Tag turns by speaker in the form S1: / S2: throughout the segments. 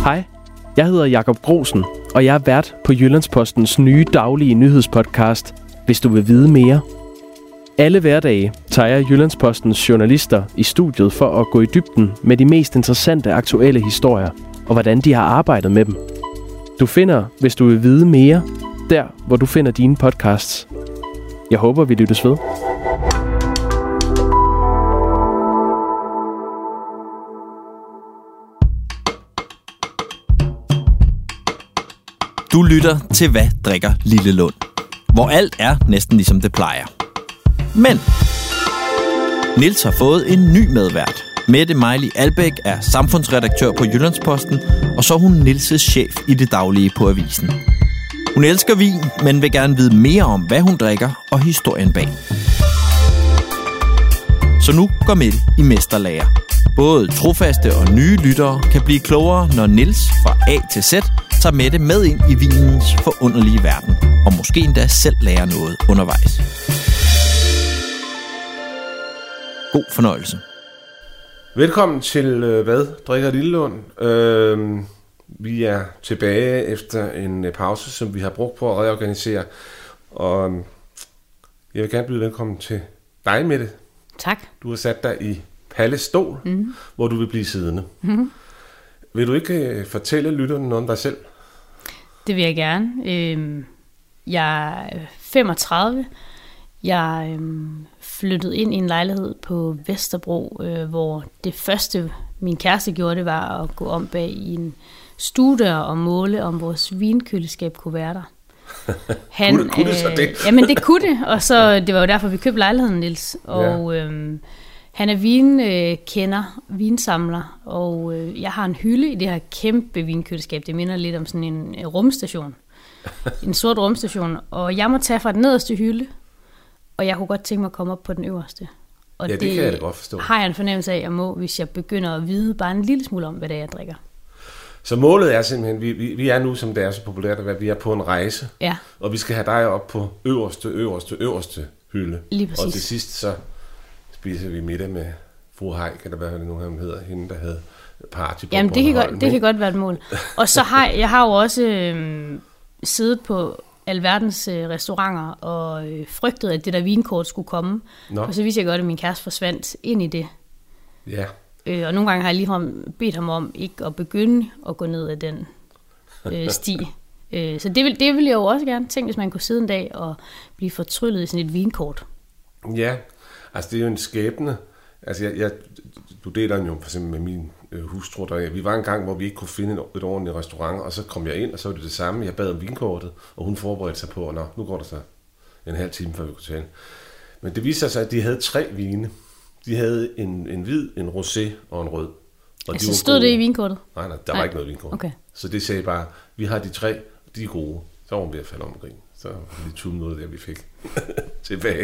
S1: Hej, jeg hedder Jakob Grosen, og jeg er vært på Jyllandspostens nye daglige nyhedspodcast, Hvis du vil vide mere. Alle hverdage tager jeg Jyllandspostens journalister i studiet for at gå i dybden med de mest interessante aktuelle historier, og hvordan de har arbejdet med dem. Du finder, Hvis du vil vide mere, der hvor du finder dine podcasts. Jeg håber, vi lyttes ved.
S2: Du lytter til Hvad drikker Lille Lund, hvor alt er næsten ligesom det plejer. Men Niels har fået en ny medvært. Mette Mejli Albæk er samfundsredaktør på Jyllandsposten, og så er hun Niels' chef i det daglige på avisen. Hun elsker vin, men vil gerne vide mere om, hvad hun drikker og historien bag. Så nu går Mette i mesterlære. Både trofaste og nye lyttere kan blive klogere, når Niels fra A til Z tager Mette med ind i vinens forunderlige verden, og måske endda selv lærer noget undervejs. God fornøjelse.
S3: Velkommen til Hvad drikker Lille Lund. Vi er tilbage efter en pause, som vi har brugt på at reorganisere. Og jeg vil gerne byde velkommen til dig, Mette.
S4: Tak.
S3: Du har sat dig i Palles stol, hvor du vil blive siddende. Vil du ikke fortælle lytterne noget om dig selv?
S4: Det vil jeg gerne. Jeg er 35. Jeg flyttede ind i en lejlighed på Vesterbro, hvor det første, min kæreste gjorde, det var at gå om bag i en studie og måle, om vores vinkøleskab kunne være der.
S3: Kunne det så det?
S4: Jamen det kunne det, og så det var jo derfor, vi købte lejligheden, Niels. Og han er vinkender, vinsamler, og jeg har en hylde i det her kæmpe vinkøleskab. Det minder lidt om sådan en rumstation. En sort rumstation, og jeg må tage fra den nederste hylde, og jeg kunne godt tænke mig at komme op på den øverste. Og
S3: ja, det kan jeg da godt forstå.
S4: Har jeg en fornemmelse af, at jeg må, hvis jeg begynder at vide bare en lille smule om, hvad det er, jeg drikker.
S3: Så målet er simpelthen, vi er nu, som det er så populært, at vi er på en rejse, og vi skal have dig op på øverste hylde.
S4: Lige præcis.
S3: Og til sidst så spiser vi middag med fru Heik, eller hvad det nu hedder, hende der havde party på.
S4: Jamen det kan godt være et mål. Og så jeg har jo også siddet på alverdens restauranter og frygtet, at det der vinkort skulle komme. Og så vidste jeg godt, at min kæreste forsvandt ind i det.
S3: Ja.
S4: Og nogle gange har jeg ligefrem bedt ham om ikke at begynde at gå ned ad den sti. Så det vil jeg jo også gerne tænke, hvis man kunne sidde en dag og blive fortryllet i sådan et vinkort.
S3: Ja, altså det er jo en skæbne. Altså du deler den jo for eksempel med min hustru. Vi var en gang, hvor vi ikke kunne finde et ordentligt restaurant, og så kom jeg ind, og så var det samme. Jeg bad om vinkortet, og hun forberedte sig på, og nu går der så en halv time, før vi kunne tale. Men det viste sig, at de havde 3 vine. De havde en hvid, en rosé og en rød. Og
S4: altså stod det i vinkortet?
S3: Nej, der var ikke noget vinkort. Okay. Så det sagde bare, vi har de 3, de er gode. Så var vi ved at falde om grin. Så var det 20 minutter, der vi fik tilbage.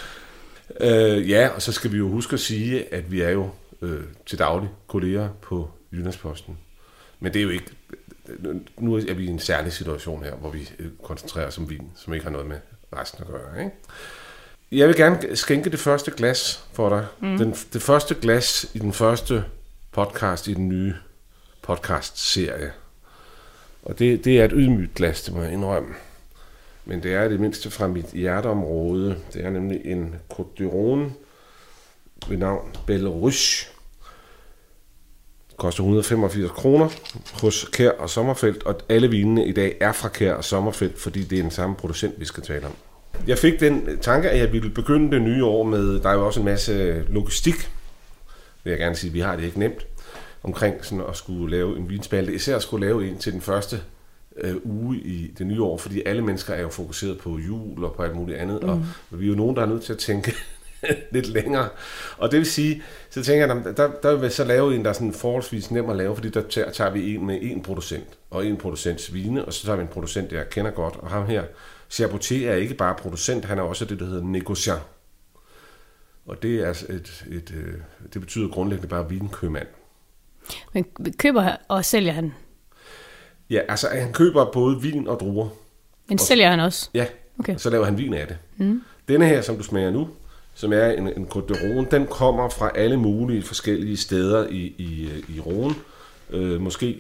S3: Og så skal vi jo huske at sige, at vi er jo til daglig kolleger på Jyllandsposten. Men det er jo ikke... Nu er vi i en særlig situation her, hvor vi koncentrerer os om vin, som ikke har noget med resten at gøre, ikke? Jeg vil gerne skænke det første glas for dig. Det første glas i den første podcast i den nye podcast-serie. Og det er et ydmygt glas, det må jeg indrømme. Men det er det mindste fra mit hjerteområde. Det er nemlig en Côte de Rhône ved navn Belle Russe. Det koster 185 kroner hos Kjær og Sommerfelt, og alle vinene i dag er fra Kjær og Sommerfelt, fordi det er den samme producent, vi skal tale om. Jeg fik den tanke, at jeg ville begynde det nye år med, der er jo også en masse logistik, vil jeg gerne sige, vi har det ikke nemt, omkring sådan at skulle lave en vinspalte, især at skulle lave en til den første uge i det nye år, fordi alle mennesker er jo fokuseret på jul og på alt muligt andet, og vi er jo nogen, der er nødt til at tænke lidt længere. Og det vil sige, så tænker jeg, der vil så lave en, der er sådan forholdsvis nem at lave, fordi der tager vi en med en producent, og en producents vine, og så tager vi en producent, jeg kender godt, og ham her, Chaboutier er ikke bare producent, han er også det, der hedder negociant. Og det er det betyder grundlæggende bare vinkøbmand.
S4: Men køber og sælger han?
S3: Ja, altså han køber både vin og druer.
S4: Men sælger han også?
S3: Ja, okay. Så laver han vin af det. Denne her, som du smager nu, som er en Côte de Rhône, den kommer fra alle mulige forskellige steder i Rhône. Måske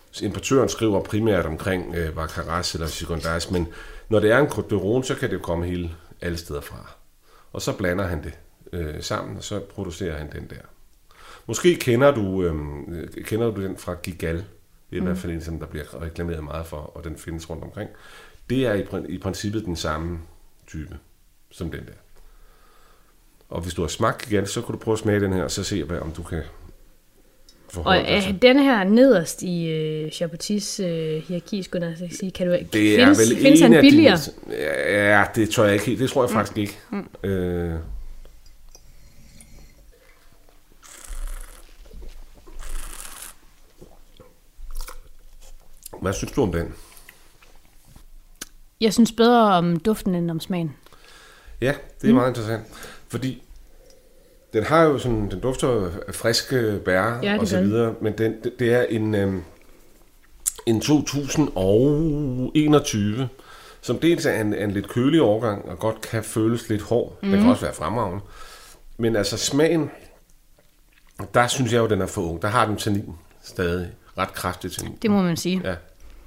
S3: Importøren skriver primært omkring Baccarat eller Gigondas, men når det er en Côte de Rhône, så kan det jo komme alle steder fra. Og så blander han det sammen, og så producerer han den der. Måske kender du den fra Gigal. Det er i hvert fald en, som der bliver reklameret meget for, og den findes rundt omkring. Det er i princippet den samme type som den der. Og hvis du har smagt Gigal, så kan du prøve at smage den her, og så se, om du kan forholde dig til.
S4: Og den her nederst i Chapotis hierarki, skulle jeg sige, kan du ikke... Findes han billigere?
S3: Ja, det tror jeg ikke helt. Det tror jeg faktisk ikke. Hvad synes du om den?
S4: Jeg synes bedre om duften end om smagen.
S3: Ja, det er meget interessant. Fordi den har jo sådan, den dufter af friske bær og så videre, men det er en 2021, som dels er en lidt kølig årgang, og godt kan føles lidt hård. Den kan også være fremragende. Men altså smagen, der synes jeg jo, den er for ung. Der har den tannin stadig. Ret kraftig tannin.
S4: Det må man sige.
S3: Ja.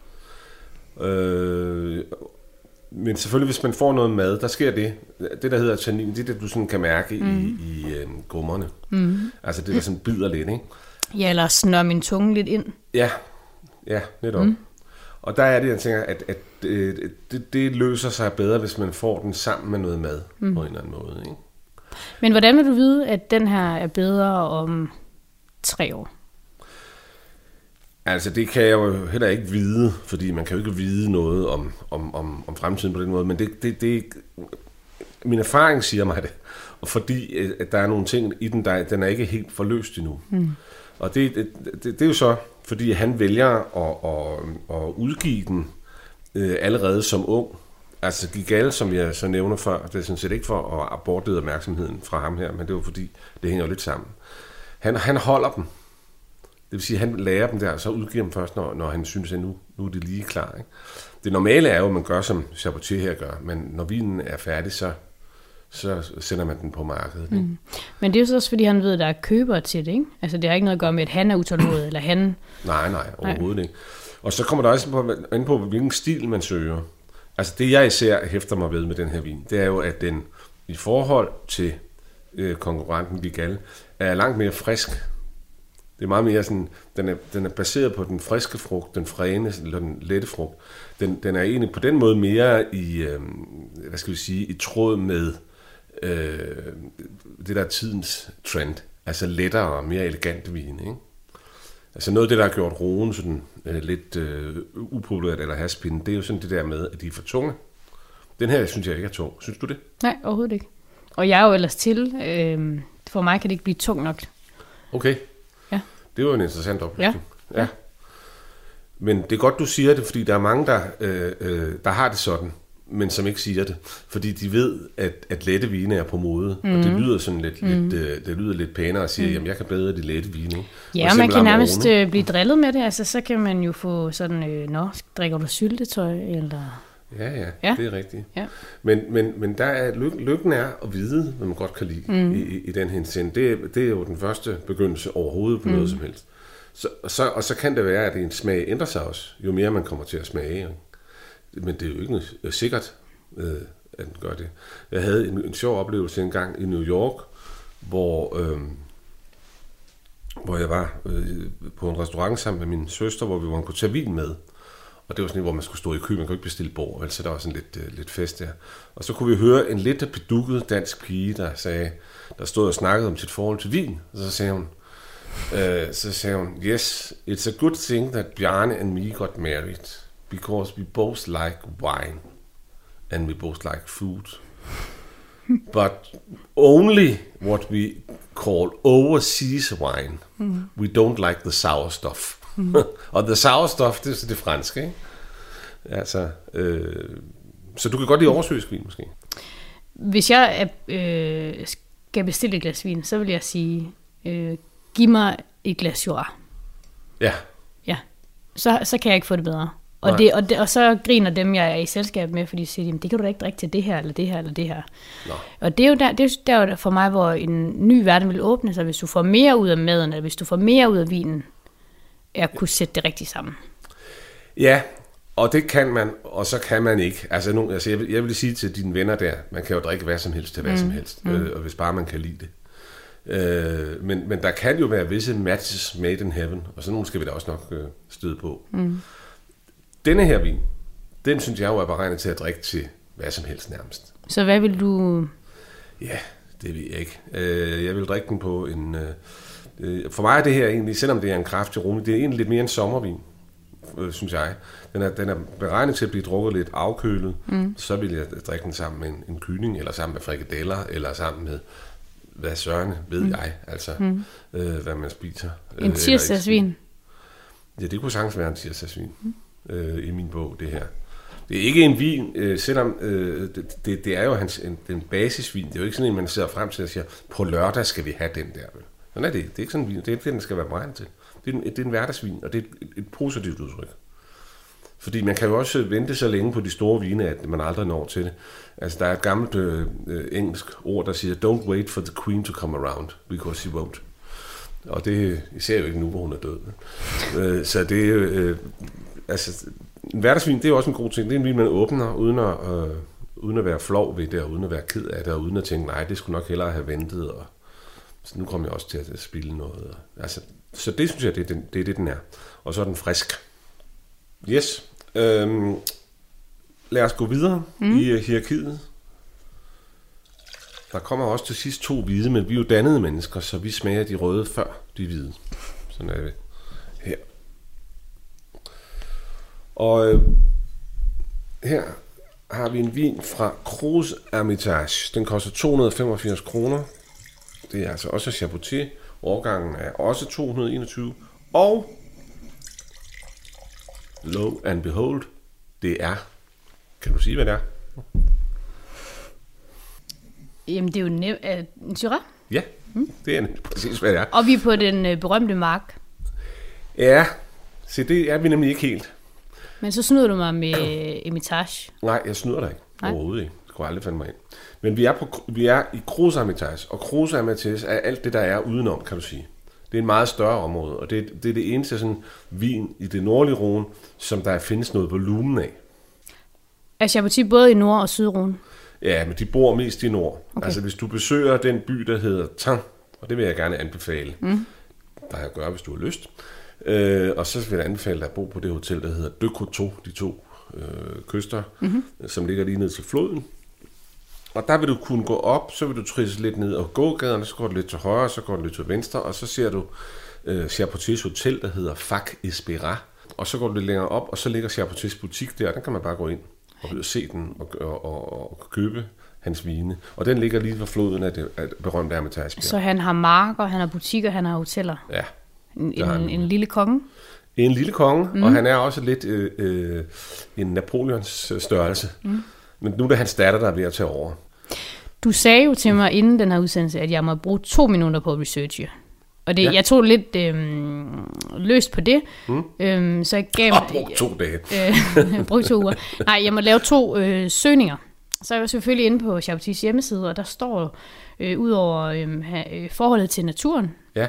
S3: Men selvfølgelig, hvis man får noget mad, der sker det der hedder tannin, det er det, du sådan kan mærke i gummerne. Altså det, der sådan bider lidt, ikke?
S4: Ja, eller snør min tunge lidt ind.
S3: Ja, netop. Og der er det, jeg tænker, at det løser sig bedre, hvis man får den sammen med noget mad på en eller anden måde, ikke?
S4: Men hvordan vil du vide, at den her er bedre om 3 år?
S3: Altså, det kan jeg jo heller ikke vide, fordi man kan jo ikke vide noget om fremtiden på den måde, men det min erfaring siger mig det, og fordi at der er nogle ting i den, den er ikke helt forløst endnu. Og det er jo så, fordi han vælger at udgive den allerede som ung. Altså Gigal, som jeg så nævner før, det er sådan set ikke for at bortlede opmærksomheden fra ham her, men det var fordi, det hænger jo lidt sammen. Han holder dem. Det vil sige, at han lærer dem der, og så udgiver dem først, når han synes, at nu er det lige klar. Ikke? Det normale er jo, at man gør, som Chapotier her gør, men når vinen er færdig, så sender man den på markedet. Ikke?
S4: Men det er jo så også, fordi han ved, at der er købere til det, ikke? Altså, det har ikke noget at gøre med, at han er utålmodig, eller han...
S3: Nej, overhovedet ikke. Og så kommer der også ind på, hvilken stil man søger. Altså, det jeg især hæfter mig ved med den her vin, det er jo, at den i forhold til konkurrenten Gigal, er langt mere frisk. Det er meget mere sådan, den er baseret på den friske frugt, den fræne, eller den lette frugt. Den er egentlig på den måde mere i, i tråd med det der tidens trend. Altså lettere og mere elegante vin, ikke? Altså noget af det, der har gjort roen sådan lidt upopulært eller haspinde, det er jo sådan det der med, at de er for tunge. Den her synes jeg ikke er tung. Synes du det?
S4: Nej, overhovedet ikke. Og jeg er jo ellers til, for mig kan det ikke blive tung nok.
S3: Okay.
S4: Ja.
S3: Det var en interessant oplysning. Ja. Men det er godt, du siger det, fordi der er mange, der har det sådan, men som ikke siger det. Fordi de ved, at lette vine er på mode, og det lyder sådan lidt pænere at sige, jamen jeg kan bedre de lette vine. Ikke?
S4: Ja, man kan nærmest blive drillet med det. Altså, så kan man jo få sådan, drikker du syltetøj, eller...
S3: Ja, det er rigtigt. Ja. Men der er lykken er at vide, hvad man godt kan lide i den henseende. Det er jo den første begyndelse overhovedet på noget som helst. Og så kan det være, at en smag ændrer sig også, jo mere man kommer til at smage. Men det er jo ikke sikkert, at den gør det. Jeg havde en sjov oplevelse engang i New York, hvor jeg var på en restaurant sammen med min søster, hvor vi kunne tage vin med. Og det var sådan, hvor man skulle stå i kø, man kunne ikke bestille bord, så der var sådan lidt fest der. Og så kunne vi høre en lidt bedukket dansk pige, der stod og snakkede om sit forhold til vin. Og så sagde hun, yes, it's a good thing that Bjarne and me got married, because we both like wine, and we both like food. But only what we call overseas wine. We don't like the sour stuff. Og the sour stuff, det er så det franske, ikke? Altså, så du kan godt lide oversøisk vin, måske?
S4: Hvis jeg skal bestille et glas vin, så vil jeg sige, giv mig et glas Jura.
S3: Ja.
S4: Ja, så kan jeg ikke få det bedre. Og så griner dem, jeg er i selskab med, fordi de siger, det kan du da ikke drikke til det her, eller det her, eller det her. Nå. Og det er jo der for mig, hvor en ny verden vil åbne sig, hvis du får mere ud af maden, eller hvis du får mere ud af vinen, jeg kunne sætte det rigtigt sammen.
S3: Ja, og det kan man, og så kan man ikke. Altså jeg vil sige til dine venner der, man kan jo drikke hvad som helst til hvad som helst, og hvis bare man kan lide det. Men der kan jo være visse matches made in heaven, og sådan nogle skal vi da også nok støde på. Denne her vin, den synes jeg jo er beregnet til at drikke til hvad som helst nærmest.
S4: Så hvad vil du...
S3: Ja, det ved jeg ikke. Jeg vil drikke den på en... For mig er det her egentlig, selvom det er en kraftig rum, det er egentlig lidt mere en sommervin, synes jeg. Den er beregnet til at blive drukket lidt afkølet. Så vil jeg drikke den sammen med en kylling, eller sammen med frikadeller, eller sammen med, hvad søren ved jeg, altså hvad man spiser.
S4: En tirsdagsvin?
S3: Ja, det kunne sagtens være en tirsdagsvin i min bog, det her. Det er ikke en vin, selvom det er jo den basisvin. Det er jo ikke sådan en, man sidder frem til og siger, på lørdag skal vi have den der. Sådan er det. Det er ikke sådan en vin. Det er det, den skal være beregnet til. Det er en hverdagsvin, og det er et positivt udtryk. Fordi man kan jo også vente så længe på de store vine, at man aldrig når til det. Altså, der er et gammelt engelsk ord, der siger, don't wait for the queen to come around, because she won't. Og det ser jo ikke nu, hvor hun er død. Så det er altså, en hverdagsvin, det er også en god ting. Det er en vin, man åbner, uden at være flov ved det, og uden at være ked af det, og uden at tænke, nej, det skulle nok hellere have ventet, og så nu kommer jeg også til at spille noget. Altså, så det synes jeg, det er det, den er. Og så er den frisk. Yes. Lad os gå videre i hierarkiet. Der kommer også til sidst 2 hvide, men vi er jo dannede mennesker, så vi smager de røde før de hvide. Sådan er det her. Og her har vi en vin fra Cruz Hermitage. Den koster 285 kroner. Det er altså også Chapoutier. Årgangen er også 221. Og lo and behold, det er... Kan du sige, hvad det er?
S4: Jamen, det er jo en Syrah.
S3: Ja, det er præcis, hvad det er.
S4: Og vi er på den berømte mark.
S3: Ja, så det er vi nemlig ikke helt.
S4: Men så snyder du mig med Hermitage.
S3: Nej, jeg snyder dig ikke. Overhovedet ikke. Det kunne aldrig finde mig ind. Men vi er i Cruz Hermitage, og Cruz Hermitage er alt det, der er udenom, kan du sige. Det er et meget større område, og det er det eneste sådan vin i det nordlige Rhône, som der findes noget volumen af.
S4: Er Chapoutier både i Nord- og Syd-Rhône?
S3: Ja, men de bor mest i nord. Okay. Altså hvis du besøger den by, der hedder Than, og det vil jeg gerne anbefale, der jeg gør, hvis du har lyst. Og så vil jeg anbefale dig at bo på det hotel, der hedder De Coteaux, de 2 kyster, som ligger lige ned til floden. Og der vil du kunne gå op, så vil du trisse lidt ned ad gågaderne, så går du lidt til højre, så går du lidt til venstre, og så ser du Chapoutiers hotel, der hedder Fac Espera. Og så går du lidt længere op, og så ligger Chapoutiers butik der, den kan man bare gå ind og se den og købe hans vine. Og den ligger lige ved floden af det berømte Hermitage. Så
S4: han har marker, han har butikker, han har hoteller?
S3: Ja.
S4: En lille konge?
S3: En lille konge, og han er også lidt en Napoleons størrelse. Men nu er det hans datter, der er ved at tage over.
S4: Du sagde jo til mig inden den her udsendelse, at jeg må bruge 2 minutter på at researche. Og det, jeg tog lidt løst på det. Så jeg gav mig...
S3: brugte 2 dage.
S4: Brugte 2 uger. Nej, jeg må lave 2 søgninger. Så er jeg selvfølgelig inde på Chapoutiers hjemmeside, og der står ud over forholdet til naturen,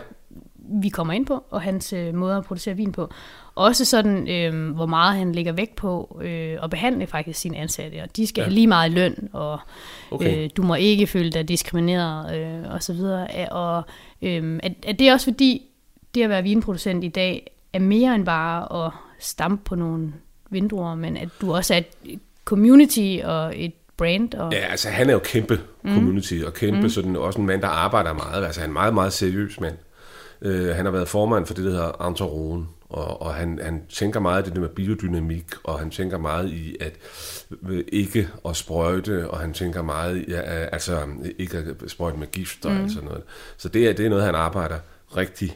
S4: vi kommer ind på, og hans måde at producere vin på. Også sådan, hvor meget han lægger vægt på at behandle faktisk sine ansatte. Og de skal have lige meget løn, og du må ikke føle dig diskrimineret, og så videre. Og er det også fordi, det at være vinproducent i dag, er mere end bare at stampe på nogle vinduer, men at du også er et community og et brand. Og...
S3: Ja, altså han er jo kæmpe community, og kæmpe sådan, også en mand, der arbejder meget. Altså han er en meget, meget seriøs mand. Han har været formand for det, der hedder Entourage, og han tænker meget i det med biodynamik, og han tænker meget i at ikke at sprøjte, og han tænker meget i altså ikke at sprøjte med gift og sådan noget. Så det er noget, han arbejder rigtig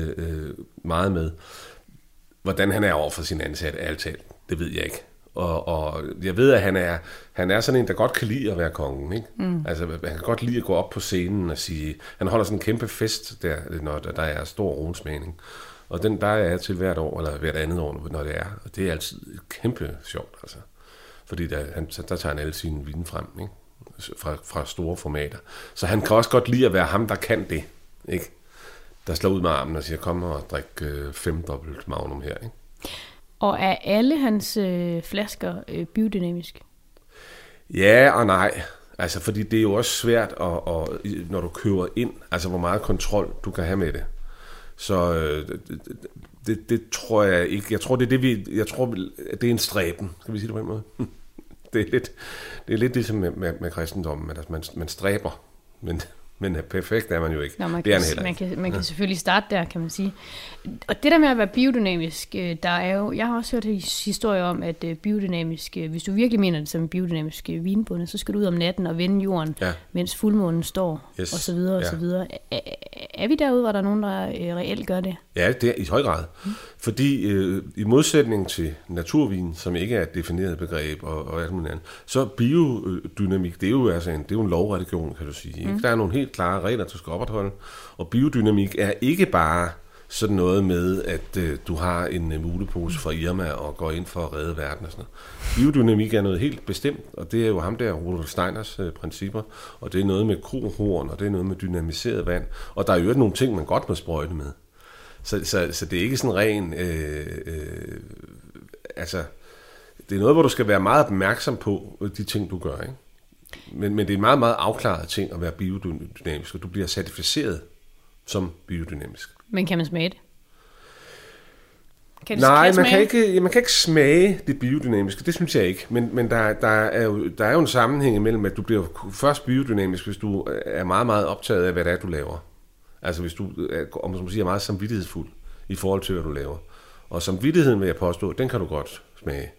S3: meget med. Hvordan han er over for sine ansatte, ærligt talt, det ved jeg ikke. Og jeg ved, at han er sådan en, der godt kan lide at være kongen, ikke? Altså, han kan godt lide at gå op på scenen og sige... Han holder sådan en kæmpe fest, når der er stor ronsmagning. Og der er jeg til hvert år, eller hvert andet år, når det er. Og det er altid kæmpe sjovt, altså. Fordi der tager han alle sine vine frem, ikke? Fra store formater. Så han kan også godt lide at være ham, der kan det, ikke? Der slår ud med armen og siger, kom og drik 5-dobbelt Magnum her, ikke?
S4: Og er alle hans flasker biodynamisk?
S3: Ja og nej. Altså, fordi det er jo også svært, når du køber ind, altså hvor meget kontrol du kan have med det. Så det tror jeg ikke. Jeg tror, det er en stræben. Skal vi sige det på en måde? Det er lidt ligesom med kristendommen, at man stræber, men perfekt er man jo ikke.
S4: Nå,
S3: det er heller ikke.
S4: Man kan selvfølgelig starte der, kan man sige. Og det der med at være biodynamisk, der er jo, jeg har også hørt historier om, at biodynamisk, hvis du virkelig mener det som en biodynamisk vinbonde, så skal du ud om natten og vende jorden, mens fuldmånen står, og så videre, og så videre. Er vi derude, hvor der er nogen, der reelt gør det? Ja,
S3: det er i høj grad. Fordi i modsætning til naturvin, som ikke er et defineret begreb og alt muligt andet, så biodynamik, det er jo en lovreligion, kan du sige. Ikke? Der er nogle helt klare regler, du skal opretholde. Og biodynamik er ikke bare sådan noget med, at du har en mulepose fra Irma og går ind for at redde verden og sådan noget. Biodynamik er noget helt bestemt, og det er jo ham der, Rudolf Steiners principper, og det er noget med krohorn, og det er noget med dynamiseret vand, og der er jo nogle ting, man godt må sprøjte med. Så det er ikke sådan ren... altså, det er noget, hvor du skal være meget opmærksom på de ting, du gør, ikke? Men det er en meget, meget afklaret ting at være biodynamisk, og du bliver certificeret som biodynamisk.
S4: Men kan man smage det?
S3: Nej, man kan ikke smage det biodynamiske, det synes jeg ikke. Men der er jo en sammenhæng imellem, at du bliver først biodynamisk, hvis du er meget, meget optaget af, hvad det er, du laver. Altså hvis du er meget samvittighedsfuld i forhold til, hvad du laver. Og samvittigheden, vil jeg påstå, den kan du godt smage.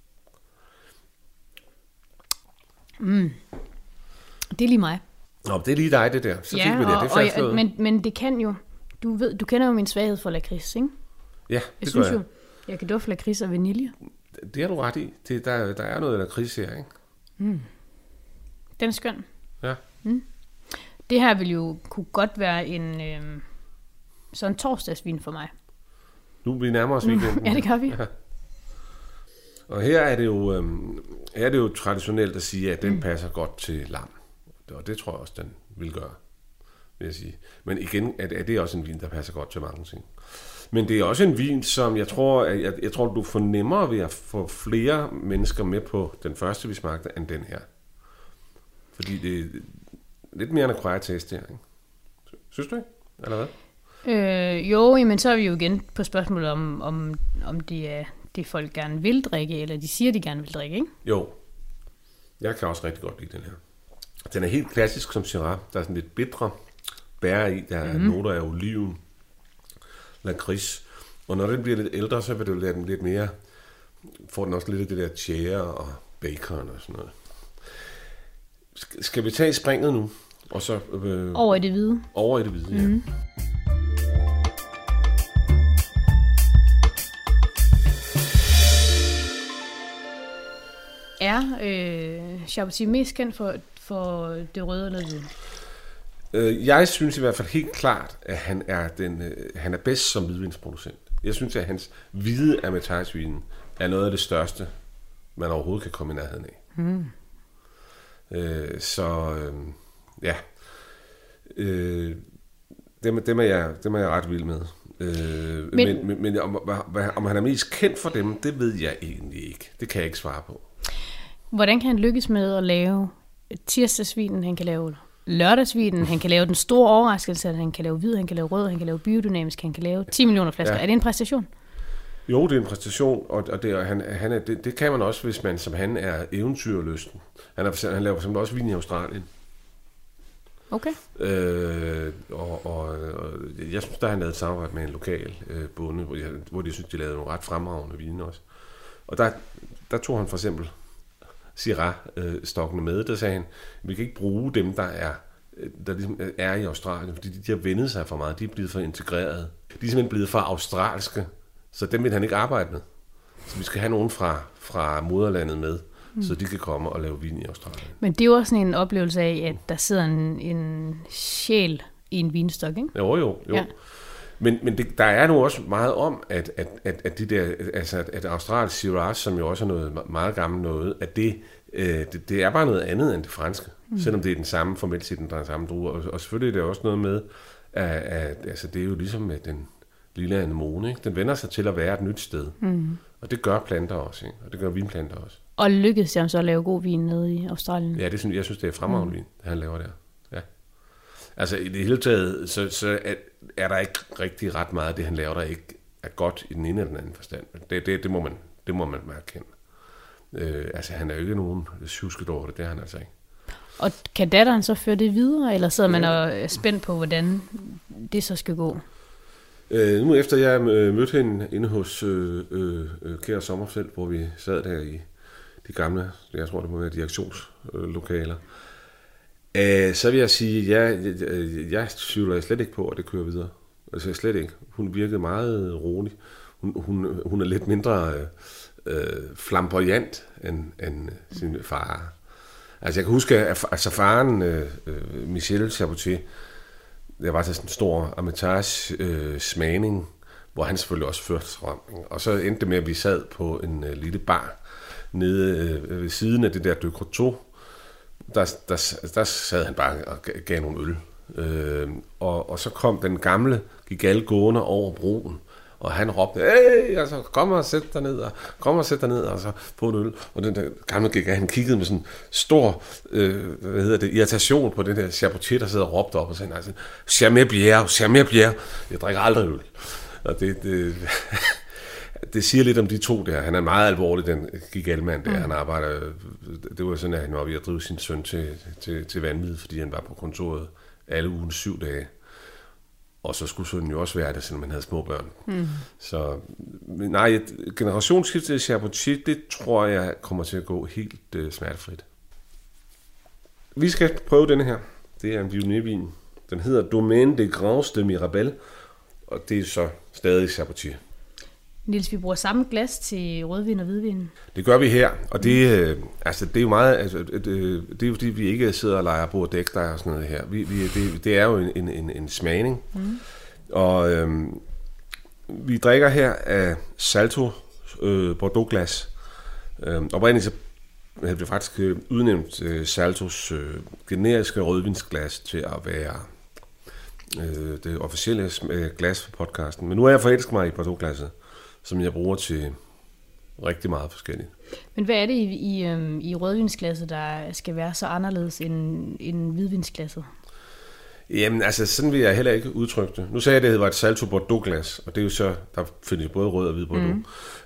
S4: Det er lige mig.
S3: Nå, det er lige dig, det der. Så fik vi det. Det er
S4: men det kan jo... Du kender jo min svaghed for lakrids, ikke?
S3: Ja,
S4: det synes jeg. Jeg kan dufte lakrids og vanilje.
S3: Det har du ret i. Der er noget lakrids her, ikke?
S4: Den er skøn.
S3: Ja.
S4: Det her vil jo kunne godt være sådan en torsdagsvin for mig.
S3: Nu vi nærmer os weekenden.
S4: Ja, det gør vi. Ja.
S3: Og her er det jo traditionelt at sige, at den passer godt til lam. Og det tror jeg også, den vil gøre, vil jeg sige. Men igen, er det også en vin, der passer godt til mange ting. Men det er også en vin, som jeg tror, du får nemmere ved at få flere mennesker med på den første, vi smagte, end den her. Fordi det er lidt mere en acquired taste her, ikke? Synes du ikke? Eller hvad?
S4: Jo, men så er vi jo igen på spørgsmålet om det er det, folk gerne vil drikke, eller de siger, de gerne vil drikke, ikke?
S3: Jo. Jeg kan også rigtig godt lide den her. Den er helt klassisk som Syrah. Der er sådan lidt bitre bær i. Der er noter af oliven, lakrids. Og når den bliver lidt ældre, så vil du lade den lidt mere... Får den også lidt af det der tjære og bacon og sådan noget. Skal vi tage springet nu? Og så,
S4: over i det hvide.
S3: Over i det hvide, ja.
S4: Er Chablis mest kendt for det røde eller hvide?
S3: Jeg synes i hvert fald helt klart, at han er bedst som hvidvinsproducent. Jeg synes, at hans hvide Hermitage-vin er noget af det største, man overhovedet kan komme i nærheden af. Ja. Dem er jeg ret vild med. Men om han er mest kendt for dem, det ved jeg egentlig ikke. Det kan jeg ikke svare på.
S4: Hvordan kan han lykkes med at lave tirsdagsvinen, han kan lave lørdagsvinen, han kan lave den store overraskelse, han kan lave hvid, han kan lave rød, han kan lave biodynamisk, han kan lave 10 millioner flasker. Ja. Er det en præstation? Jo, det er en præstation, og det kan man også, hvis man som han er eventyrlysten. Han laver for eksempel også vin i Australien. Okay. Og jeg synes, der har han lavet et samarbejde med en lokal bonde, hvor de synes, de lavede nogle ret fremragende vine også. Og der tog han for eksempel Syrah-stokkene med, der sagde han, vi kan ikke bruge dem, der ligesom er i Australien, fordi de har vendet sig for meget, de er blevet for integreret. De er simpelthen blevet for australske, så dem vil han ikke arbejde med. Så vi skal have nogen fra moderlandet med, så de kan komme og lave vin i Australien. Men det er jo også sådan en oplevelse af, at der sidder en sjæl i en vinstok, ikke? Jo. Ja. Men der er nu også meget om, at de der, altså at australsk Syrah, som jo også er noget meget gammelt noget, at det er bare noget andet end det franske, selvom det er den samme, formelt set den samme druer. Og selvfølgelig er det også noget med, at altså det er jo ligesom med
S3: lille anemone, ikke? Den vender sig til at være et nyt sted. Mm. Og det gør planter også, ikke? Og det gør vinplanter også.
S4: Og lykkedes han så at lave god vin nede i Australien?
S3: Ja, jeg synes, det er fremragende vin, han laver der. Ja. Altså i det hele taget, så er der ikke rigtig ret meget af det, han laver, der ikke er godt i den ene eller den anden forstand. Det må man erkende. Altså han er jo ikke nogen sjusket over det er han altså ikke. Og
S4: kan datteren så føre det videre, eller sidder man og er spændt på, hvordan det så skal gå?
S3: Nu efter jeg mødte hende inde hos Kjær Sommerfeld, hvor vi sad der i de gamle, jeg tror det må være direktionslokaler, så vil jeg sige, jeg tvivler slet ikke på, at det kører videre. Altså slet ikke. Hun virkede meget rolig. Hun er lidt mindre flamboyant end sin far. Altså jeg kan huske, at faren, Michel Chapoutier, der var til sådan en stor Armitage smagning, hvor han selvfølgelig også førte frem. Og så endte det med, at vi sad på en lille bar nede ved siden af det der De Coteau. Der sad han bare og gav nogle øl. Og så kom den gamle Gigal gående over broen, og han råbte, hey, altså, kom og sæt dig ned, og så få en øl. Og den der gamle Gigal, han kiggede med sådan stor irritation på den der Chapoutier, der sidder og råbte op og sagde, altså, jamais bière, jeg drikker aldrig øl. Og det siger lidt om de to der. Han er meget alvorlig, den Gigalmand der. Han arbejder, det var sådan, at han var ved at drive sin søn til vanvid, fordi han var på kontoret alle ugen 7 dage. Og så skulle sønnen jo også være det, selvom man havde små børn. Mm. Så nej, generationsskiftet i Chapoutier, det tror jeg kommer til at gå helt smertefrit. Vi skal prøve denne her. Det er en Viognier-vin. Den hedder Domaine des Grands de Mirabel, og det er så stadig Chapoutier.
S4: Niels, vi bruger samme glas til rødvin og hvidvin.
S3: Det gør vi her, og det er jo meget, det er jo fordi vi ikke sidder og leger bord dæksteg og sådan noget her. Det er jo en smagning, og vi drikker her af Salto Bordeaux-glas. Oprindeligt så havde vi faktisk udnævnt Saltos generiske rødvinsglas til at være det officielle glas for podcasten. Men nu er jeg forelsket mig i Bordeaux-glasset, som jeg bruger til rigtig meget forskelligt. Men
S4: hvad er det i rødvinsglasset, der skal være så anderledes end hvidvinsglasset?
S3: Jamen, altså sådan vil jeg heller ikke udtrykke det. Nu sagde jeg, at det var et Salto Bordeaux-glas, og det er jo så, der findes både rød og hvid Bordeaux.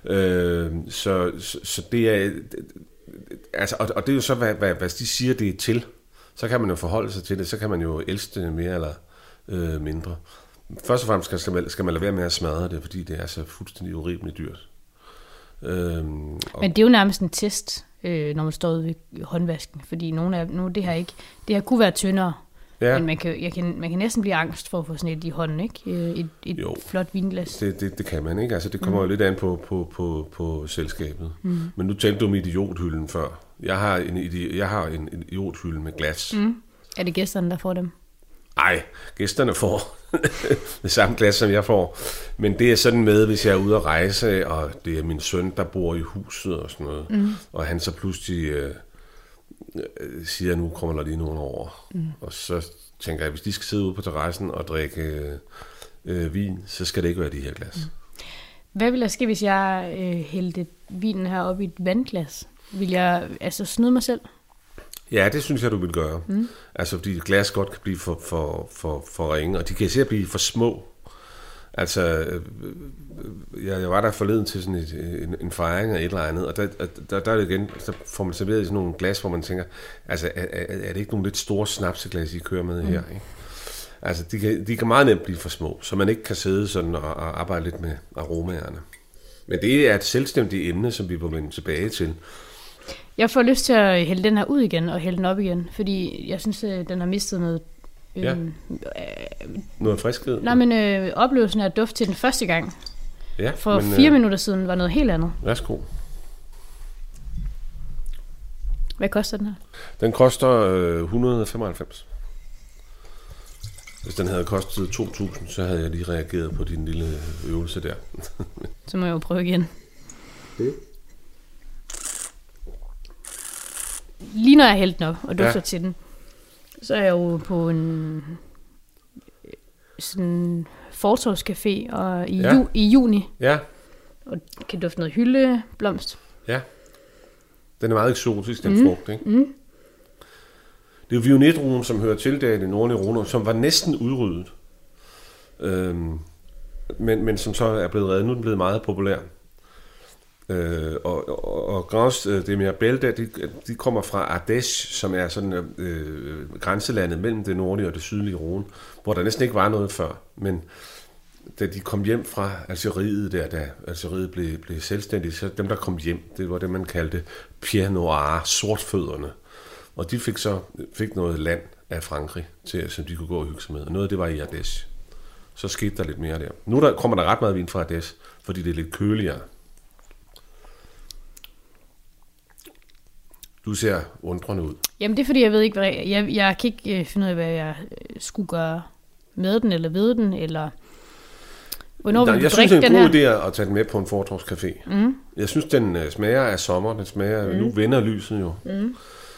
S3: Så det er, altså, og det er jo så, hvad de siger, det er til. Så kan man jo forholde sig til det, så kan man jo elske det mere eller mindre. Først og fremmest skal man lade være med at smadre det, fordi det er så fuldstændig urimeligt dyrt.
S4: Men det er jo nærmest en test, når man står ude ved håndvasken, fordi det her kunne være tyndere, men man kan næsten blive angst for at få sådan et i hånden, ikke? Et flot vinglas.
S3: Det kan man, ikke? Altså det kommer jo lidt an på selskabet. Men nu talte du om idiothylden før. Jeg har en idiothylde med glas.
S4: Er det gæsterne, der får dem?
S3: Nej, gæsterne får det samme glas, som jeg får. Men det er sådan med, hvis jeg er ude at rejse, og det er min søn, der bor i huset og sådan noget. Og han så pludselig siger, nu kommer der lige nogen over. Og så tænker jeg, hvis de skal sidde ude på terrassen og drikke vin, så skal det ikke være de her glas.
S4: Hvad vil der ske, hvis jeg hældte vinen her op i et vandglas? Vil jeg snyde mig selv?
S3: Ja, det synes jeg, du vil gøre. Altså, fordi glas godt kan blive for ringe, og de kan især blive for små. Altså, jeg var der forleden til sådan en fejring af et eller andet, og der er det igen, så får man serveret i sådan nogle glas, hvor man tænker, altså, er det ikke nogle lidt store snapseglas, I kører med her, ikke? Altså, de kan meget nemt blive for små, så man ikke kan sidde sådan og arbejde lidt med aromaerne. Men det er et selvstændigt emne, som vi vil vende tilbage til.
S4: Jeg får lyst til at hælde den her ud igen og hælde den op igen, fordi jeg synes, den har mistet noget...
S3: noget friskhed?
S4: Nej, men oplevelsen af at dufte til den første gang for 4 minutter siden var noget helt andet.
S3: Værsgo.
S4: Hvad koster den her?
S3: Den koster 195. Hvis den havde kostet 2.000, så havde jeg lige reageret på din lille øvelse der.
S4: Så må jeg jo prøve igen. Lige når jeg hældte den op og dufter til den, så er jeg jo på en sådan fortovscafé og
S3: Ja.
S4: i juni.
S3: Ja,
S4: Og kan dufte noget hyldeblomst.
S3: ja. Den er meget eksotisk, den frugt, ikke?
S4: Mm.
S3: Det er jo Viognier-druen, som hører til der i det nordlige Rhône, som var næsten udryddet. Men som så er blevet reddet. Nu er den blevet meget populær. Og Grange de Mirabel, de kommer fra Ardèche, som er sådan grænselandet mellem det nordlige og det sydlige Rhône, hvor der næsten ikke var noget før. Men da de kom hjem fra Algeriet, da Algeriet blev selvstændigt, så dem, der kom hjem, det var det, man kaldte Pierre Noir, sortfødderne. Og de fik noget land af Frankrig, som de kunne gå og hygge sig med. Og noget af det var i Ardèche. Så skete der lidt mere der. Nu kommer der ret meget vin fra Ardèche, fordi det er lidt køligere. Du ser undrende ud.
S4: Jamen det er fordi, jeg ved ikke, hvad jeg kan ikke finde ud af, hvad jeg skulle gøre med den, eller ved den, eller hvornår vil du
S3: jeg
S4: drikke
S3: synes, det er
S4: den
S3: en
S4: her?
S3: god idé at tage den med på en fortovscafé. Mm. Jeg synes, den smager af sommer. Den smager, nu vender lyset jo. Mm.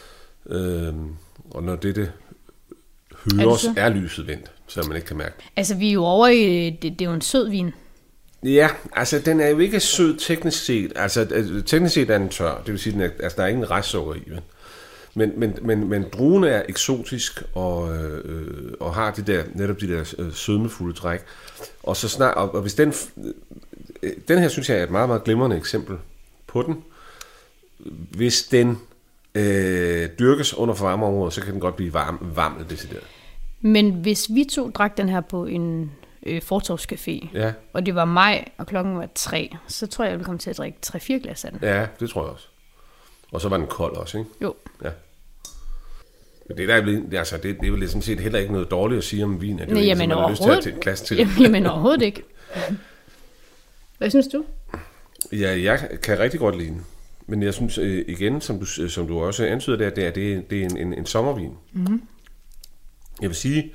S3: Og når det høres, er lyset vendt, så man ikke kan mærke.
S4: Altså vi er jo over i, det er jo en sød vin.
S3: Ja, altså den er jo ikke sød teknisk set. Altså teknisk set er den tør. Det vil sige, der er ingen restsukker i. Men druen er eksotisk og har netop de der sødmefulde træk. Og så snart, og hvis den her synes jeg er et meget, meget glimrende eksempel på den. Hvis den dyrkes under for varme områder, så kan den godt blive varm decideret.
S4: Men hvis vi to drak den her på en fortovscafé,
S3: ja. Og
S4: det var maj, og klokken var 3, så tror jeg ville komme til at drikke 3-4 glas af den.
S3: Ja, det tror jeg også. Og så var den kold også, ikke?
S4: Jo.
S3: Ja. Men det er jo sådan set heller ikke noget dårligt at sige om vin. Det er jo
S4: jamen,
S3: man har lyst til at tage et glas til.
S4: Jamen overhovedet ikke. Hvad synes du?
S3: Ja, jeg kan rigtig godt lide den. Men jeg synes igen, som du også antyder, det er en sommervin. Mm-hmm. Jeg vil sige,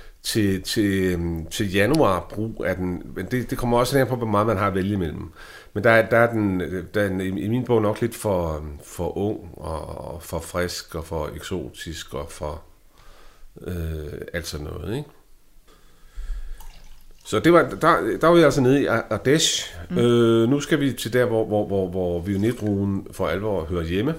S3: til januarbrug er den, men det kommer også ned på, hvor meget man har at vælge imellem. Men der er den i min bog nok lidt for ung, og for frisk, og for eksotisk, og for alt sådan noget, ikke? Så det var, der var vi altså nede i Ardèche. Nu skal vi til der, hvor Viognier-druen for alvor hører hjemme.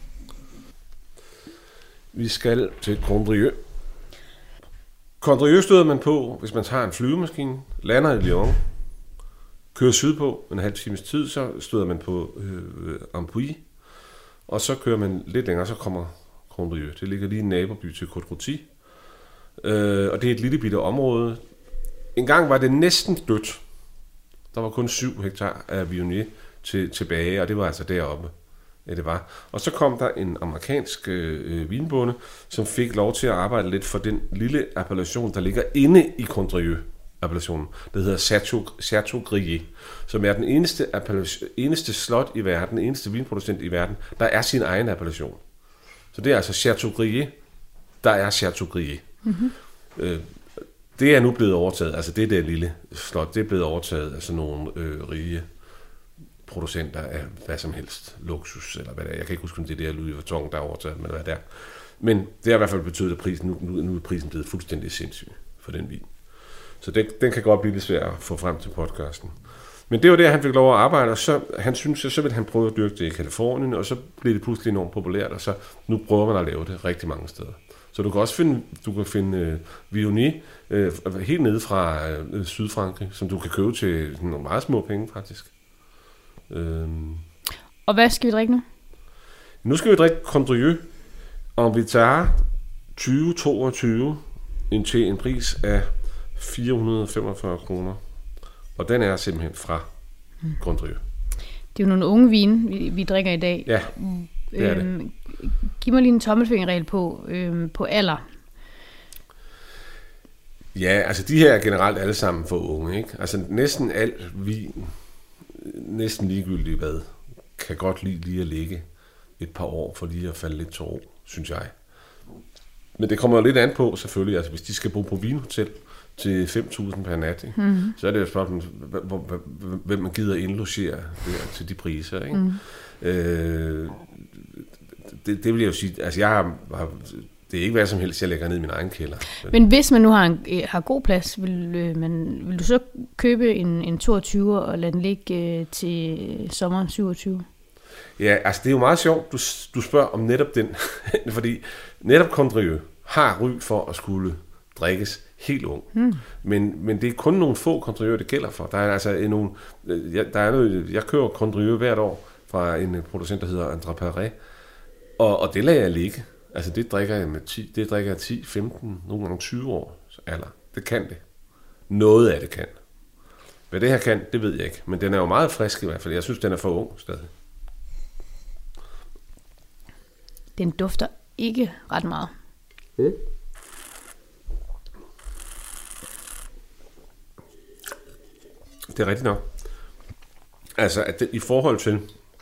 S3: Vi skal til Condrieu. Condrieu støder man på, hvis man tager en flyvemaskine, lander i Lyon, kører sydpå en halv times tid, så støder man på Ampuy, og så kører man lidt længere, så kommer Condrieu. Det ligger lige i en naboby til Côte-Rôtie, og det er et lille bitte område. En gang var det næsten dødt. Der var kun 7 hektar af Viognier tilbage, og det var altså deroppe, det var. Og så kom der en amerikansk vinbonde, som fik lov til at arbejde lidt for den lille appellation, der ligger inde i Condrieu-appellationen. Det hedder Chateau Grillé, som er den eneste slot i verden, den eneste vinproducent i verden, der er sin egen appellation. Så det er altså Chateau Grillé, der er Chateau Grillé. Mm-hmm. Det er nu blevet overtaget, altså det der lille slot, det er blevet overtaget af sådan nogle rige producenter af hvad som helst, luksus eller hvad det er. Jeg kan ikke huske, om det er der Louis Vuitton, der er overtaget, men hvad det er. Men det har i hvert fald betydet, at prisen, nu er prisen blevet fuldstændig sindssyg for den vin. Så den kan godt blive lidt svær at få frem til podcasten. Men det var der, han fik lov at arbejde, og så ville han prøve at dyrke det i Kalifornien, og så blev det pludselig enormt populært, og så nu prøver man at lave det rigtig mange steder. Så du kan også finde Viognier helt nede fra Sydfrankrig, som du kan købe til nogle meget små penge, faktisk.
S4: Og hvad skal vi drikke nu?
S3: Nu skal vi drikke Condrieu en Vitar 2022 til en pris af 445 kroner. Og den er simpelthen fra Condrieu.
S4: Det er jo nogle unge vine, vi drikker i dag.
S3: Ja, det er det.
S4: Giv mig lige en tommelfingerregel på alder.
S3: Ja, altså de her er generelt alle sammen for unge, ikke? Altså næsten al vin, næsten ligegyldigt hvad, kan godt lige at ligge et par år for lige at falde lidt til ro, synes jeg. Men det kommer jo lidt an på selvfølgelig, altså hvis de skal bo på vinhotel til 5.000 per nat, ikke? Mm-hmm. Så er det jo et spørgsmål, hvem man gider indlogere til de priser, ikke? Mm. Det vil jeg jo sige, altså jeg har Det er ikke hvad som helst, jeg lægger ned i min egen kælder.
S4: Men hvis man nu har god plads, vil du så købe en 22 og lade den ligge til sommeren 27?
S3: Ja, altså det er jo meget sjovt, du spørger om netop den. Fordi netop Condrieu har ry for at skulle drikkes helt ung. Men det er kun nogle få Condrieu, det gælder for. Der er altså jeg køber Condrieu hvert år fra en producent, der hedder André Perret. Og det lader jeg ligge. Altså det drikker jeg 10, 15, nogle gange 20 år alder. Det kan det. Noget af det kan. Hvad det her kan, det ved jeg ikke. Men den er jo meget frisk i hvert fald. Jeg synes, den er for ung stadig.
S4: Den dufter ikke ret meget.
S3: Det er rigtigt nok. Altså, at det, i forhold til...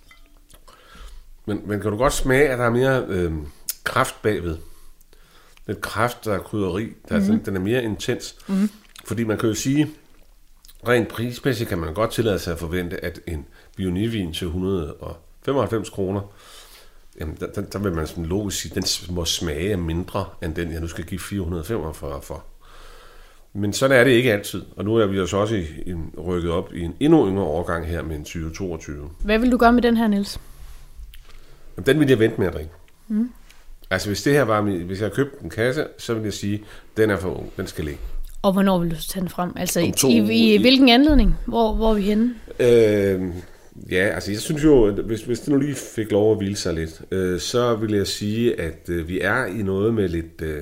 S3: Men kan du godt smage, at der er mere kraft bagved? Den kraft, der er krydderi, den er mere intens. Fordi man kan jo sige, rent prismæssigt kan man godt tillade sig at forvente, at en Viognier-vin til 195 kroner, jamen der vil man sådan logisk sige, den må smage mindre, end den, jeg nu skal give 445 for. Men sådan er det ikke altid. Og nu er vi også rykket op i en endnu yngre årgang her med en 2022.
S4: Hvad vil du gøre med den her, Niels?
S3: Jamen, den vil jeg vente med at drikke. Altså hvis det her var hvis jeg købte en kasse, så vil jeg sige, den er for ung, den skal ligge.
S4: Og hvornår vil du tage den frem? Altså i hvilken anledning? Hvor er vi henne?
S3: Ja, altså jeg synes jo, hvis det nu lige fik lov at hvile sig lidt, så vil jeg sige, at vi er i noget med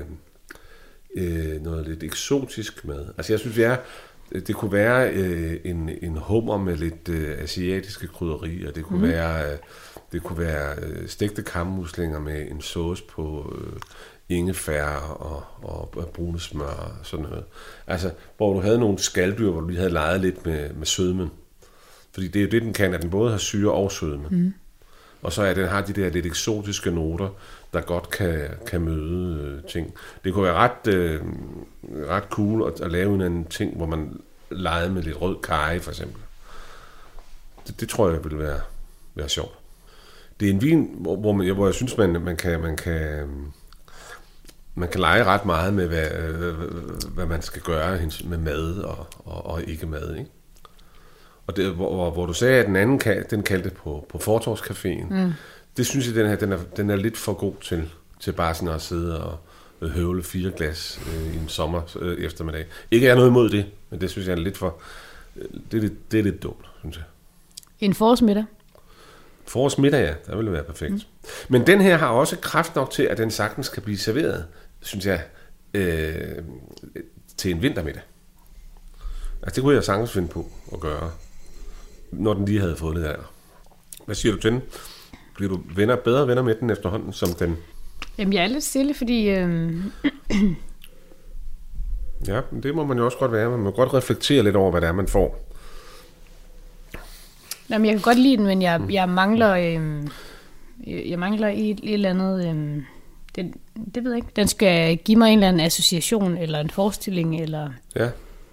S3: lidt eksotisk mad. Altså jeg synes, det kunne være en hummer med lidt asiatiske krydderier. Det kunne være stegte kammuslinger med en sauce på ingefær og brune smør og sådan noget. Altså, hvor du havde nogle skalddyr, hvor du lige havde leget lidt med sødmen. Fordi det er jo det, den kan, at den både har syre og sødme. Og så har de der lidt eksotiske noter, der godt kan møde ting. Det kunne være ret cool at lave en ting, hvor man legede med lidt rød karry, for eksempel. Det tror jeg ville være sjovt. Det er en vin, hvor jeg synes, man kan lege ret meget med, hvad man skal gøre med mad og ikke mad, ikke? Og det, hvor du sagde, at den anden den kaldte på Fortorvscaféen, det synes jeg, den er lidt for god til bare sådan at sidde og høvle 4 glas i en sommer eftermiddag. Ikke er jeg noget imod det, men det synes jeg er lidt for... Det er lidt dumt, synes jeg.
S4: En forårsmiddag?
S3: Forårsmiddag, ja. Der ville være perfekt. Men den her har også kraft nok til, at den sagtens kan blive serveret, synes jeg, til en vintermiddag. Altså det kunne jeg sagtens finde på at gøre, når den lige havde fået lidt alder. Hvad siger du til den? Bliver du bedre venner med den efterhånden, som den...
S4: Jamen jeg er lidt stille, fordi...
S3: Ja, men det må man jo også godt være. Man må godt reflektere lidt over, hvad det er, man får.
S4: Jamen jeg kan godt lide den, men jeg mangler... jeg mangler et eller andet... det ved jeg ikke. Den skal give mig en eller anden association, eller en forestilling, eller... Ja.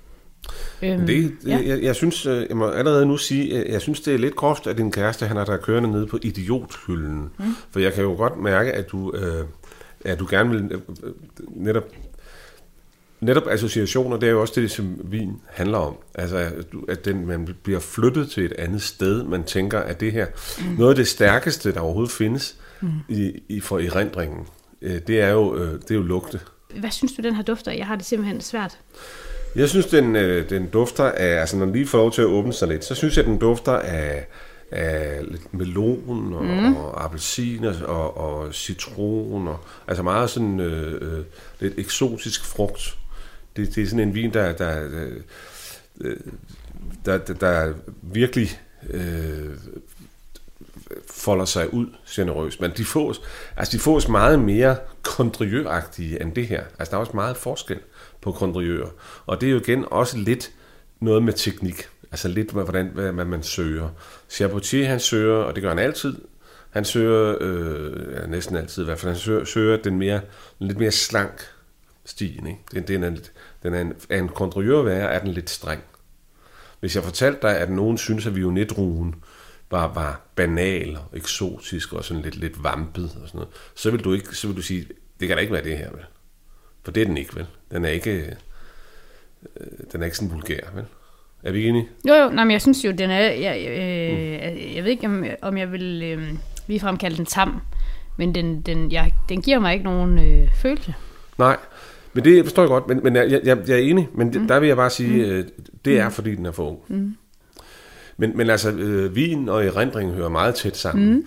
S3: Jeg synes, jeg må allerede nu sige, jeg synes, det er lidt groft, at din kæreste, han er der kørende nede på idiothylden. For jeg kan jo godt mærke, at du gerne vil netop associationer, det er jo også det, som vin handler om. Altså, at man bliver flyttet til et andet sted. Man tænker, at det her, noget af det stærkeste, der overhovedet findes for erindringen, det er jo lugte. Hvad synes du, den her dufter? Jeg har det simpelthen svært. Jeg synes, den dufter af, altså når den lige får lov til at åbne sig lidt, så synes jeg, den dufter af lidt melon og appelsin og citron, altså meget sådan lidt eksotisk frugt. Det er sådan en vin, der virkelig folder sig ud generøst. Men de fås meget mere Condrieu-agtige end det her. Altså der er også meget forskel på Condrieu'er. Og det er jo igen også lidt noget med teknik. Altså lidt hvad man søger. Chapoutier, han søger, og det gør han altid. Han søger, næsten altid i hvert fald, han søger den lidt mere slank stigen. Ikke? Den er en Condrieu er den lidt streng. Hvis jeg fortalte dig, at nogen synes, at Viognier-druen var banal og eksotisk og sådan lidt vampet og sådan noget, så vil du sige, det kan da ikke være det her, vel? For det er den ikke, vel? Den er ikke sådan vulgær, vel? Er vi enige?
S4: Jo, nej, men jeg synes jo, den er... Jeg ved ikke, om jeg vil ligefrem kalde den tam, men den giver mig ikke nogen følelse.
S3: Nej, men det forstår jeg godt, men jeg er enig, men der vil jeg bare sige, det er, fordi den er for ung. Men altså, vin og erindring hører meget tæt sammen.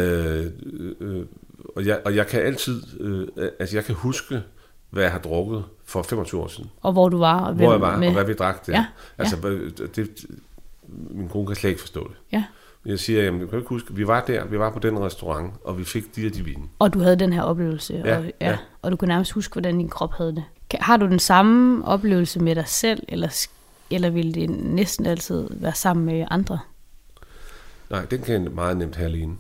S3: Og jeg kan altid... jeg kan huske, hvad jeg har drukket for 25 år siden.
S4: Og hvor du var. Og
S3: hvor jeg var, og hvad vi drak der.
S4: Ja,
S3: altså, min kone kan slet ikke forstå det.
S4: Ja.
S3: Jeg siger, jamen, jeg kan ikke huske, vi var på den restaurant, og vi fik de vine.
S4: Og du havde den her oplevelse, og du kunne nærmest huske, hvordan din krop havde det. Har du den samme oplevelse med dig selv, eller vil det næsten altid være sammen med andre?
S3: Nej, den kan jeg meget nemt have alene.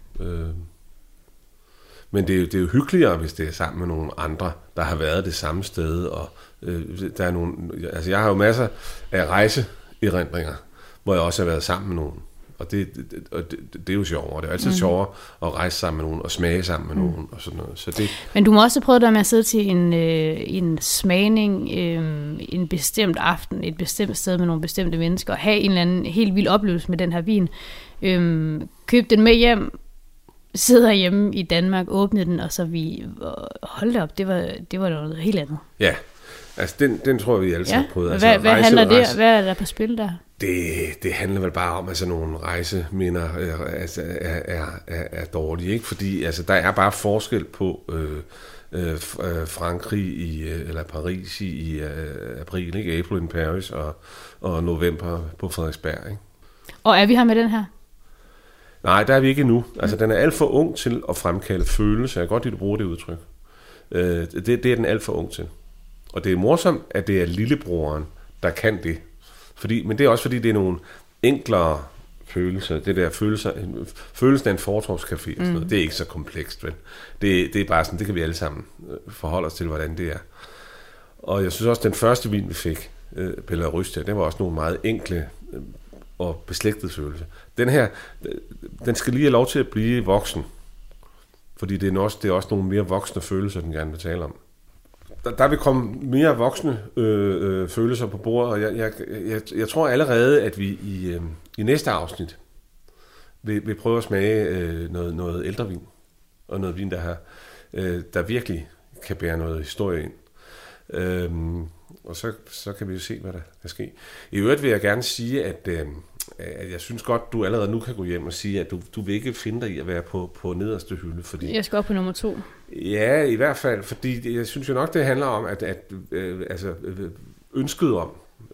S3: Men det er jo hyggeligere, hvis det er sammen med nogle andre, der har været det samme sted. Og der er nogle, altså jeg har jo masser af rejseerindringer, hvor jeg også har været sammen med nogen. Og det er jo sjovere. Det er altid sjovere at rejse sammen med nogen og smage sammen med nogen og sådan noget. Så det... Men
S4: du må også prøve dig med at sidde til en smagning, en bestemt aften, et bestemt sted med nogle bestemte mennesker, og have en eller anden helt vild oplevelse med den her vin. Køb den med hjem, sidder hjemme i Danmark, åbne den, og så hold da op, det var noget helt andet.
S3: Ja, altså den tror jeg, vi altid har prøvet.
S4: Altså, hvad handler det? Hvad er der på spil der?
S3: Det handler vel bare om, at sådan nogle rejseminder er dårlige, ikke? Fordi altså, der er bare forskel på Frankrig eller Paris i april, ikke? April in Paris og november på Frederiksberg, ikke?
S4: Og er vi her med den her?
S3: Nej, der er vi ikke endnu. Altså, den er alt for ung til at fremkalde følelser. Jeg kan godt lide, at du bruger det udtryk. Det er den alt for ung til. Og det er morsomt, at det er lillebroren, der kan det. Men det er også fordi, det er nogle enklere følelser. Det der følelsen af en fortovscafé, det er ikke så komplekst, vel? Det er bare sådan, det kan vi alle sammen forholde os til, hvordan det er. Og jeg synes også, den første vin, vi fik, Belarus, det var også nogle meget enkle og beslægtede følelser. Den her, den skal lige have lov til at blive voksen. Fordi det er også nogle mere voksne følelser, den gerne vil tale om. Der vil komme mere voksne følelser på bordet, og jeg tror allerede, at vi i næste afsnit vil prøve at smage noget ældre vin, og noget vin, der virkelig kan bære noget historie ind. Og så kan vi jo se, hvad der kan ske. I øvrigt vil jeg gerne sige, at jeg synes godt, du allerede nu kan gå hjem og sige, at du vil ikke finde dig i at være på nederste hylde. Fordi,
S4: jeg skal op på nummer 2.
S3: Ja, i hvert fald, fordi jeg synes jo nok, det handler om, at ønsket om,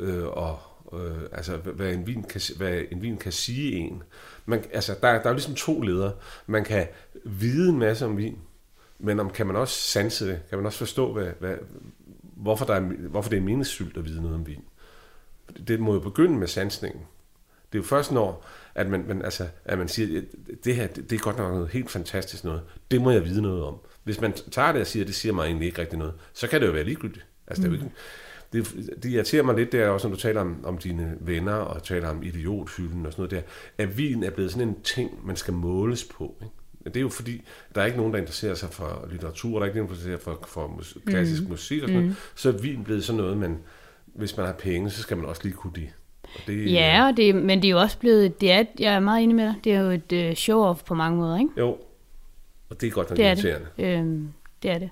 S3: hvad en vin kan sige en. Der er jo ligesom 2 ledere. Man kan vide en masse om vin, men kan man også sanse det? Kan man også forstå, hvorfor det er meningsfyldt at vide noget om vin? Det må jo begynde med sansningen. Det er jo først når, at man siger, det her, det er godt nok noget helt fantastisk noget. Det må jeg vide noget om. Hvis man tager det og siger, det siger mig egentlig ikke rigtig noget, så kan det jo være ligegyldigt. Altså, det irriterer mig lidt der også, når du taler om dine venner og taler om idiothylden og sådan noget der, at vin er blevet sådan en ting, man skal måles på. Ikke? Det er jo fordi, der er ikke nogen, der interesserer sig for litteratur, der er ikke nogen, der interesserer sig for klassisk musik og sådan noget. Så er vin blevet sådan noget, men hvis man har penge, så skal man også lige kunne det.
S4: Men det er jo også blevet, jeg er meget enig med dig, det er jo et show-off på mange måder, ikke?
S3: Jo, og det er godt nok irriterende.
S4: Det er det.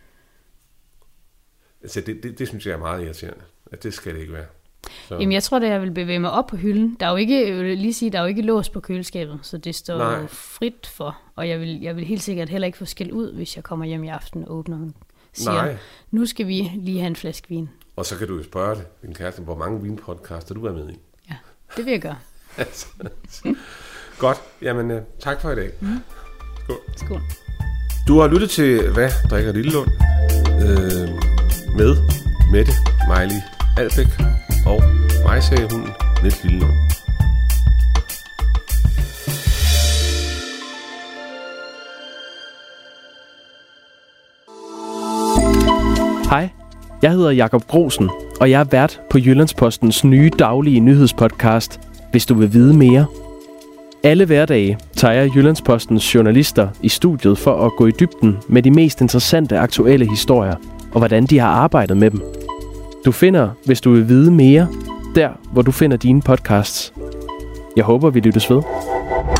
S3: Altså, det synes jeg er meget irriterende, at det skal det ikke være. Så.
S4: Jamen, jeg tror, at jeg vil bevæge mig op på hylden. Der er jo ikke lås på køleskabet, så det står frit for. Og jeg vil helt sikkert heller ikke få skæld ud, hvis jeg kommer hjem i aften og åbner og siger, nu skal vi lige have en flaske vin. Og
S3: så kan du jo spørge din kæreste, hvor mange vinpodcaster du er med i.
S4: Ja, det vil jeg gøre.
S3: Godt, jamen tak for i dag. Skål.
S4: Skål.
S3: Du har lyttet til Hvad drikker Lillelund? Med Mette Mejli Albæk og mig, sagde hunden, Niels Lillelund.
S1: Hej, jeg hedder Jakob Grosen, og jeg er vært på Jyllandspostens nye daglige nyhedspodcast, Hvis du vil vide mere. Alle hverdage tager Jyllandspostens journalister i studiet for at gå i dybden med de mest interessante aktuelle historier, og hvordan de har arbejdet med dem. Du finder, hvis du vil vide mere, der hvor du finder dine podcasts. Jeg håber, vi lyttes ved.